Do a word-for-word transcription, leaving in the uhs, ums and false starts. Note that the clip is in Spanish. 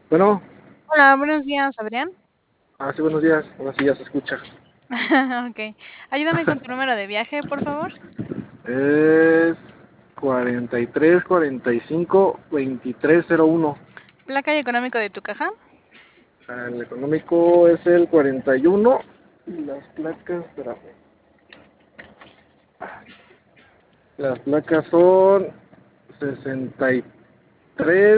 Bueno, Hola, buenos días, Adrián. ah, sí, buenos días. Ahora sí ya se escucha. Okey. Ayúdame con tu número de viaje, por favor. Es cuarenta y tres, cuarenta y cinco, veintitrés cero uno. Placa y económico de tu caja. El económico es el cuarenta y uno. Y las placas, espérame. Las placas son sesenta y tres.